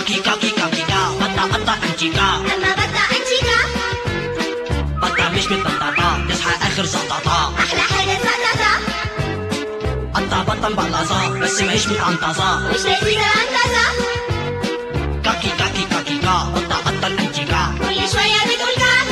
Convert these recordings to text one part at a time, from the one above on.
كيكا كيكا كيكا بطة قطة انتيكا أما بطة أنتيكا بطة مش متبططة تصحى آخر زقططة أحلى حاجة الزقططة قطة بطة مبلظة بس ماهيش متعنطزة مش لذيذة عنطزة كاكي كاكي كاكيكا بطة قطة الانتيكا كل شوية بتقول كا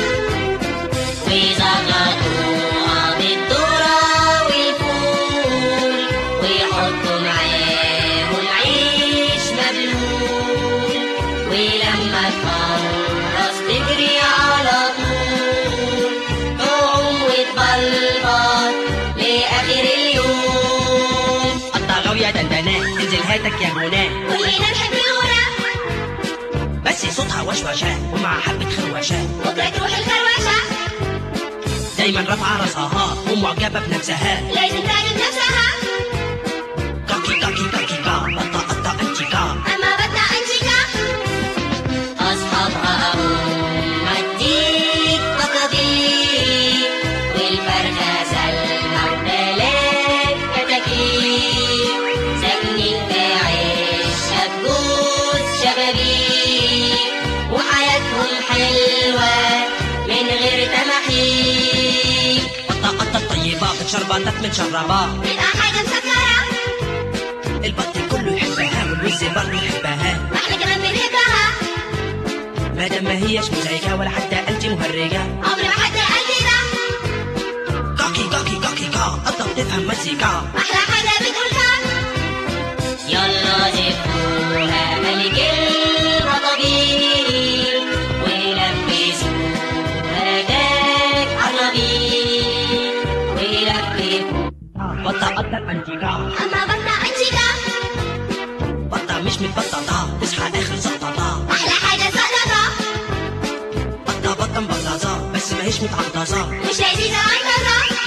ويزغطوها بالذرة والفول ويحطوا معاه العيش مبلول ولما تخلص تجري على طول تعوم وتبلبط لآخر اليوم. قطة غاوية دندنة تنزل هاتك يا جناه كلنا نحب الغنى بس صوتها وشوشة ومع حبة خروشة بكرة تروح الخروشة دايما رافعة راسها ومعجبة بنفسها لازم تعجب نفسها كاكي كاكي كاكيكا بطة قطة انتيكا أما بطة أنتيكا أصحابها أقوم أديك بطاطيق والفرخة سلمى وتلات كتاكيت ساكنين في عشة بجوز شبابيك وحياتهم حلوة من غير تماحيك. قطة قطة الطيبة بتشربطك متشربة تبقى حاجة مسكرة البط كله يحبها والوز برضه يحبها واحنا كمان بنحبها مادام ما هيش مزعجة ولا حتى انت مهرجة عمر ما حد قال كده كاكي كاكي كاكيكا قطة بتفهم مزيكا أحلى حاجة بتقول كا يلا زفوها ملك البطابيق ولبسوها تاج عربيق ولففوها بطة قطة الانتيكا أما بطة أنتيكا بطة مش متبططة تصحى آخر زقططة أحلى حاجة الزقططة بطة بطة مبلظة بس ماهيش متعنطزة مش لذيذة عنطزة